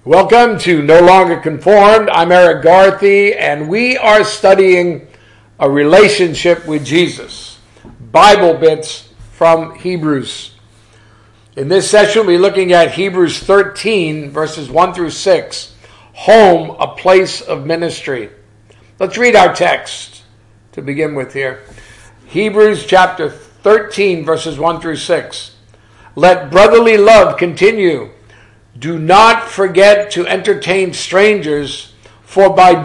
Welcome to No Longer Conformed. I'm Eric Garthy, and we are studying a relationship with Jesus. Bible bits from Hebrews. In this session, we're looking at Hebrews 13, verses 1 through 6. Home, a place of ministry. Let's read our text to begin with here. Hebrews chapter 13, verses 1 through 6. Let brotherly love continue. Do not forget to entertain strangers, for by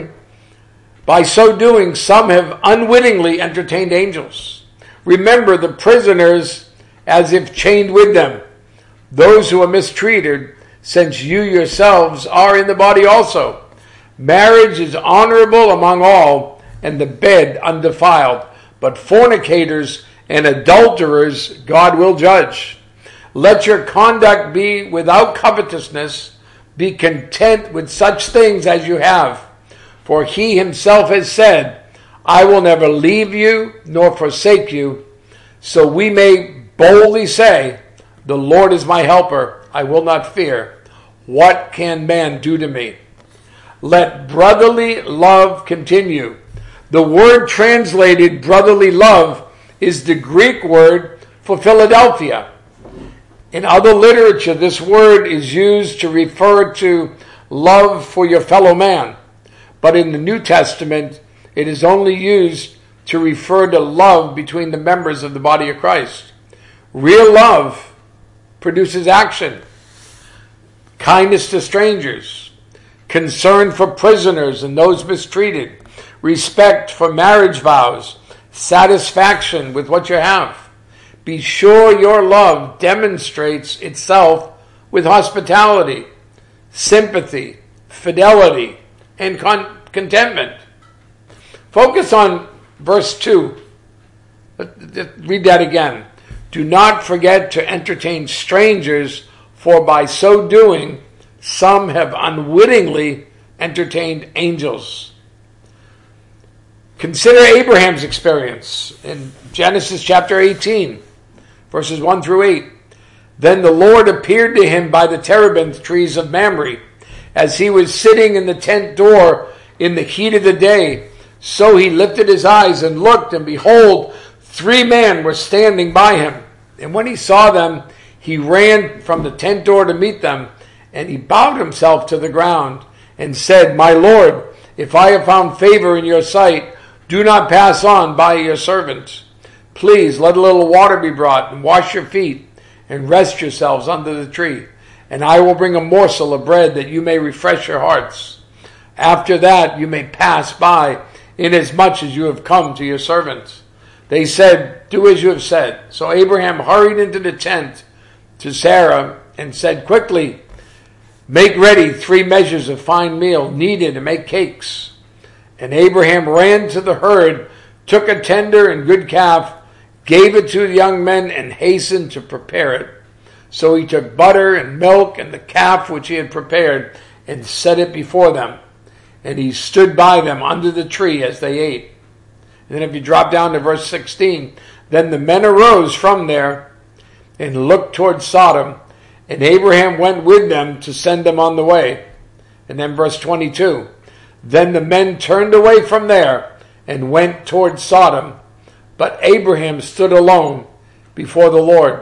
so doing, some have unwittingly entertained angels. Remember the prisoners as if chained with them, those who are mistreated, since you yourselves are in the body also. Marriage is honorable among all, and the bed undefiled, but fornicators and adulterers God will judge. Let your conduct be without covetousness. Be content with such things as you have. For he himself has said, I will never leave you nor forsake you. So we may boldly say, the Lord is my helper. I will not fear. What can man do to me? Let brotherly love continue. The word translated brotherly love is the Greek word for Philadelphia. In other literature, this word is used to refer to love for your fellow man. But in the New Testament, it is only used to refer to love between the members of the body of Christ. Real love produces action, kindness to strangers, concern for prisoners and those mistreated, respect for marriage vows, satisfaction with what you have. Be sure your love demonstrates itself with hospitality, sympathy, fidelity, and contentment. Focus on verse 2. Let's read that again. Do not forget to entertain strangers, for by so doing, some have unwittingly entertained angels. Consider Abraham's experience in Genesis chapter 18. Verses 1 through 8. Then the Lord appeared to him by the terebinth trees of Mamre, as he was sitting in the tent door in the heat of the day. So he lifted his eyes and looked, and behold, 3 men were standing by him. And when he saw them, he ran from the tent door to meet them, and he bowed himself to the ground, and said, My Lord, if I have found favor in your sight, do not pass on by your servant. Please let a little water be brought, and wash your feet, and rest yourselves under the tree. And I will bring a morsel of bread, that you may refresh your hearts. After that you may pass by, inasmuch as you have come to your servants. They said, Do as you have said. So Abraham hurried into the tent to Sarah, and said, Quickly, make ready 3 measures of fine meal, kneaded, and make cakes. And Abraham ran to the herd, took a tender and good calf, gave it to the young men, and hastened to prepare it. So he took butter and milk and the calf which he had prepared, and set it before them. And he stood by them under the tree as they ate. And then if you drop down to verse 16, then the men arose from there and looked toward Sodom, and Abraham went with them to send them on the way. And then verse 22, then the men turned away from there and went toward Sodom, but Abraham stood alone before the Lord.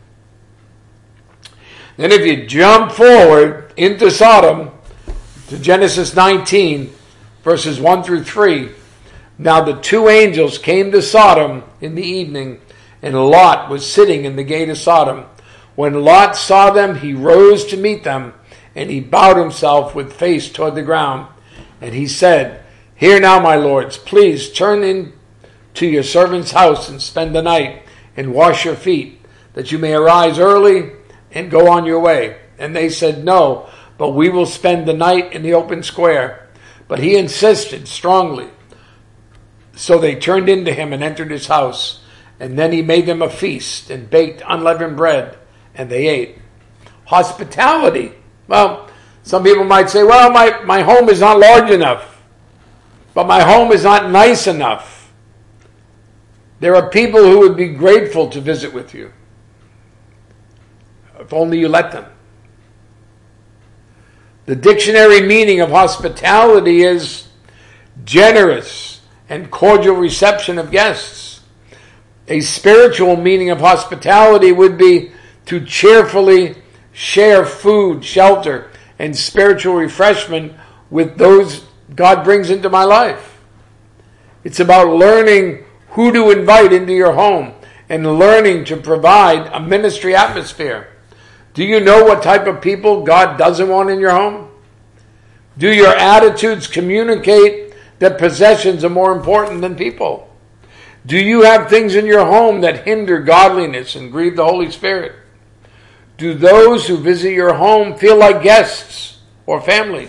Then if you jump forward into Sodom, to Genesis 19, verses 1 through 3, now the 2 angels came to Sodom in the evening, and Lot was sitting in the gate of Sodom. When Lot saw them, he rose to meet them, and he bowed himself with face toward the ground. And he said, Hear now, my lords, please turn in to your servant's house and spend the night, and wash your feet, that you may arise early and go on your way. And they said, No, but we will spend the night in the open square. But he insisted strongly. So they turned into him and entered his house. And then he made them a feast and baked unleavened bread, and they ate. Hospitality. Well, some people might say, well, my home is not large enough. But my home is not nice enough. There are people who would be grateful to visit with you, if only you let them. The dictionary meaning of hospitality is generous and cordial reception of guests. A spiritual meaning of hospitality would be to cheerfully share food, shelter, and spiritual refreshment with those God brings into my life. It's about learning who to invite into your home and learning to provide a ministry atmosphere. Do you know what type of people God doesn't want in your home? Do your attitudes communicate that possessions are more important than people? Do you have things in your home that hinder godliness and grieve the Holy Spirit? Do those who visit your home feel like guests or family?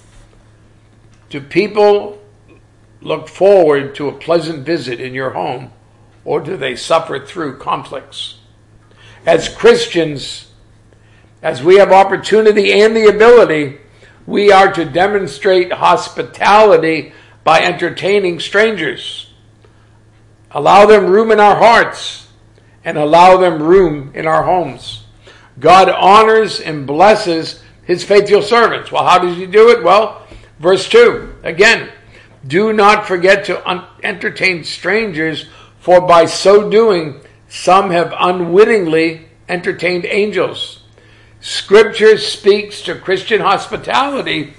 Do people look forward to a pleasant visit in your home, or do they suffer through conflicts? As Christians, as we have opportunity and the ability, we are to demonstrate hospitality by entertaining strangers. Allow them room in our hearts and allow them room in our homes. God honors and blesses his faithful servants. Well, how does he do it? Well, verse 2, again, do not forget to entertain strangers, for by so doing, some have unwittingly entertained angels. Scripture speaks to Christian hospitality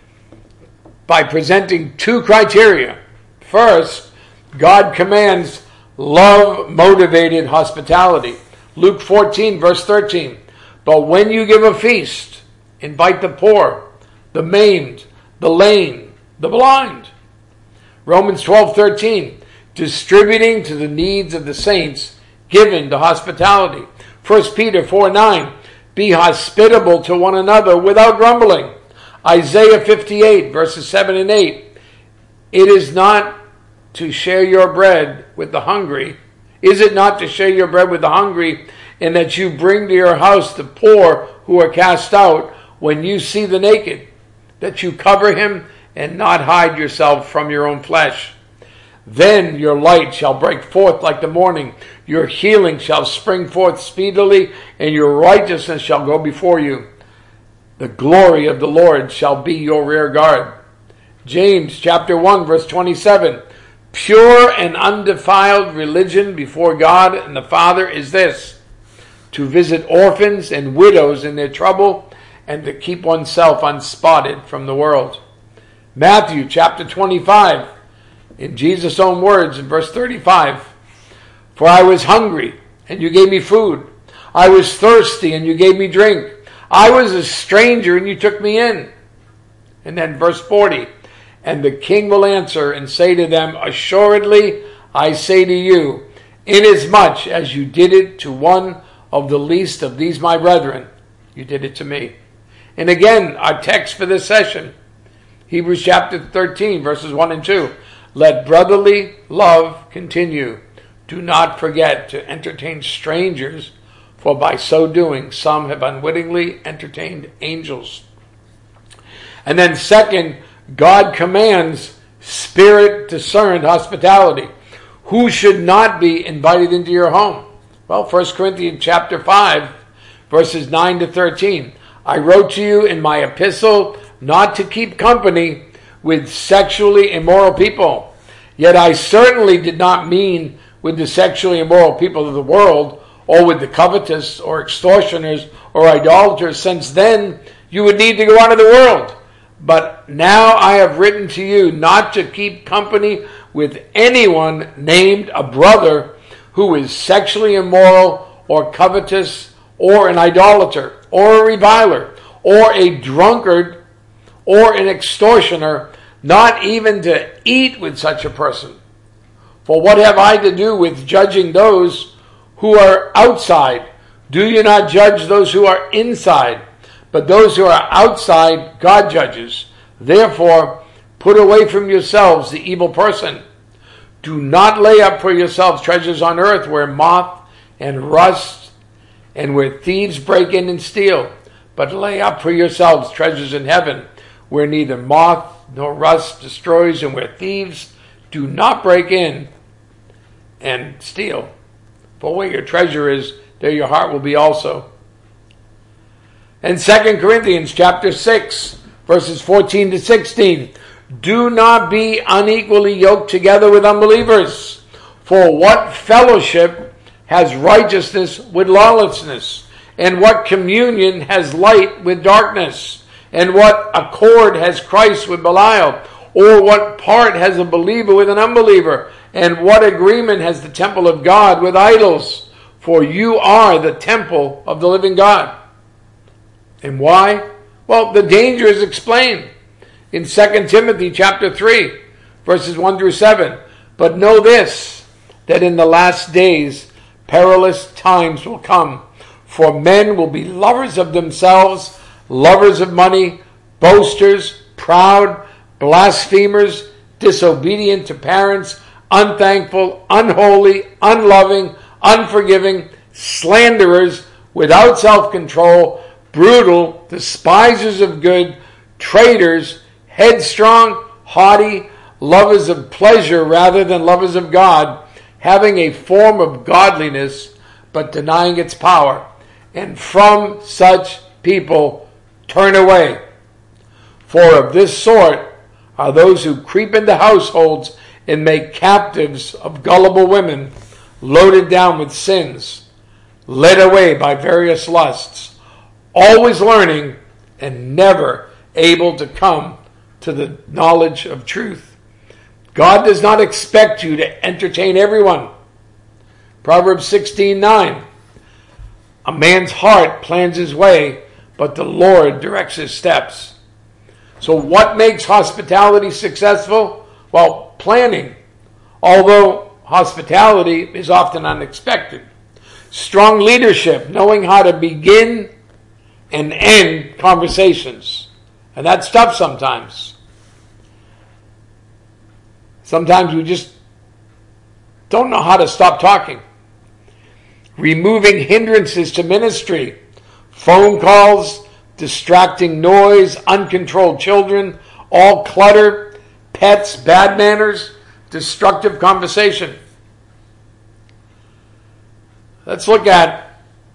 by presenting two criteria. First, God commands love-motivated hospitality. Luke 14, verse 13. But when you give a feast, invite the poor, the maimed, the lame, the blind. Romans 12:13, distributing to the needs of the saints, given to hospitality. 1 Peter 4:9, be hospitable to one another without grumbling. Isaiah 58, verses 7 and 8, it is not to share your bread with the hungry. Is it not to share your bread with the hungry, and that you bring to your house the poor who are cast out when you see the naked, that you cover him and not hide yourself from your own flesh? Then your light shall break forth like the morning. Your healing shall spring forth speedily, and your righteousness shall go before you. The glory of the Lord shall be your rear guard. James chapter 1, verse 27. Pure and undefiled religion before God and the Father is this, to visit orphans and widows in their trouble, and to keep oneself unspotted from the world. Matthew chapter 25, in Jesus' own words, in verse 35, for I was hungry, and you gave me food. I was thirsty, and you gave me drink. I was a stranger, and you took me in. And then verse 40, and the king will answer and say to them, assuredly, I say to you, inasmuch as you did it to one of the least of these my brethren, you did it to me. And again, our text for this session, Hebrews chapter 13, verses 1 and 2. Let brotherly love continue. Do not forget to entertain strangers, for by so doing, some have unwittingly entertained angels. And then second, God commands spirit-discerned hospitality. Who should not be invited into your home? Well, 1 Corinthians chapter 5, verses 9 to 13. I wrote to you in my epistle not to keep company with sexually immoral people. Yet I certainly did not mean with the sexually immoral people of the world, or with the covetous, or extortioners, or idolaters, since then you would need to go out of the world. But now I have written to you not to keep company with anyone named a brother who is sexually immoral, or covetous, or an idolater, or a reviler, or a drunkard, or an extortioner, not even to eat with such a person. For what have I to do with judging those who are outside? Do you not judge those who are inside? But those who are outside, God judges. Therefore, put away from yourselves the evil person. Do not lay up for yourselves treasures on earth, where moth and rust and where thieves break in and steal. But lay up for yourselves treasures in heaven, where neither moth nor rust destroys, and where thieves do not break in and steal. For where your treasure is, there your heart will be also. And 2 Corinthians chapter 6, Verses 14 to 16. Do not be unequally yoked together with unbelievers. For what fellowship has righteousness with lawlessness? And what communion has light with darkness? And what accord has Christ with Belial? Or what part has a believer with an unbeliever? And what agreement has the temple of God with idols? For you are the temple of the living God. And why? Well, the danger is explained in 2 Timothy chapter 3, verses 1 through 7. But know this, that in the last days perilous times will come. For men will be lovers of themselves, lovers of money, boasters, proud, blasphemers, disobedient to parents, unthankful, unholy, unloving, unforgiving, slanderers, without self-control, brutal, despisers of good, traitors, headstrong, haughty, lovers of pleasure rather than lovers of God, having a form of godliness but denying its power. And from such people turn away. For of this sort are those who creep into households and make captives of gullible women, loaded down with sins, led away by various lusts, always learning and never able to come to the knowledge of truth. God does not expect you to entertain everyone. Proverbs 16:9. A man's heart plans his way, but the Lord directs his steps. So what makes hospitality successful? Well, planning. Although hospitality is often unexpected. Strong leadership, knowing how to begin and end conversations. And that's tough sometimes. Sometimes we just don't know how to stop talking. Removing hindrances to ministry. Phone calls, distracting noise, uncontrolled children, all clutter, pets, bad manners, destructive conversation. Let's look at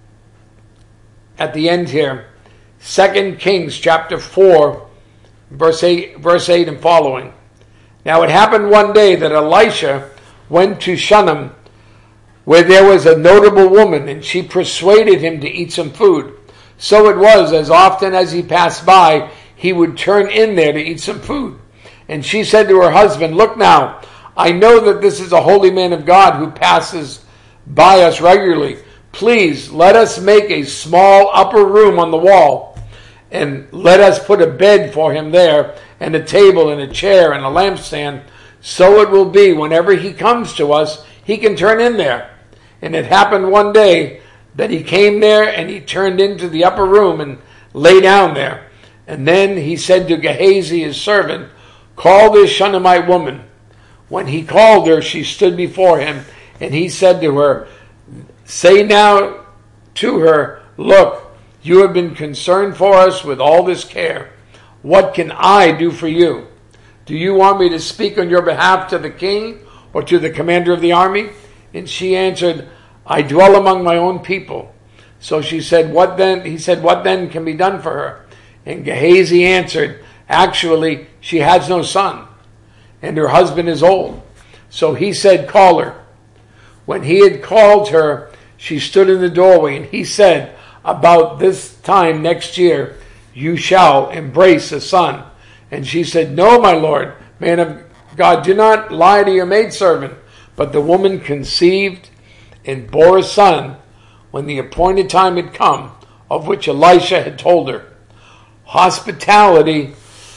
the end here. 2 Kings chapter 4, verse 8 and following. Now it happened one day that Elisha went to Shunem, where there was a notable woman, and she persuaded him to eat some food. So it was, as often as he passed by, he would turn in there to eat some food. And she said to her husband, "Look now, I know that this is a holy man of God who passes by us regularly. Please let us make a small upper room on the wall, and let us put a bed for him there, and a table and a chair and a lampstand. So it will be whenever he comes to us, he can turn in there." And it happened one day that he came there, and he turned into the upper room and lay down there. And then he said to Gehazi, his servant, "Call this Shunammite woman." When he called her, she stood before him, and he said to her, "Say now to her, 'Look, you have been concerned for us with all this care. What can I do for you? Do you want me to speak on your behalf to the king or to the commander of the army?" And she answered, "I dwell among my own people." So she said, "What then?" He said, "What then can be done for her?" And Gehazi answered, "Actually, she has no son, and her husband is old." So he said, "Call her." When he had called her, she stood in the doorway, and he said, "About this time next year, you shall embrace a son." And she said, "No, my lord, man of God, do not lie to your maidservant." But the woman conceived and bore a son when the appointed time had come, of which Elisha had told her. Hospitality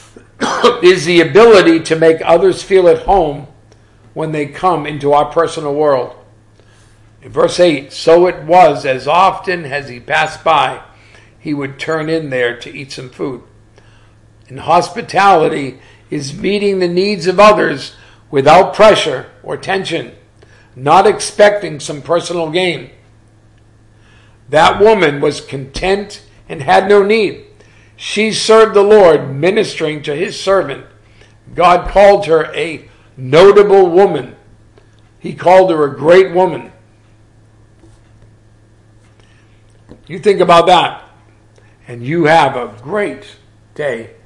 is the ability to make others feel at home when they come into our personal world. In verse 8, so it was, as often as he passed by, he would turn in there to eat some food. And hospitality is meeting the needs of others without pressure or tension, not expecting some personal gain. That woman was content and had no need. She served the Lord, ministering to his servant. God called her a notable woman. He called her a great woman. You think about that, and you have a great day.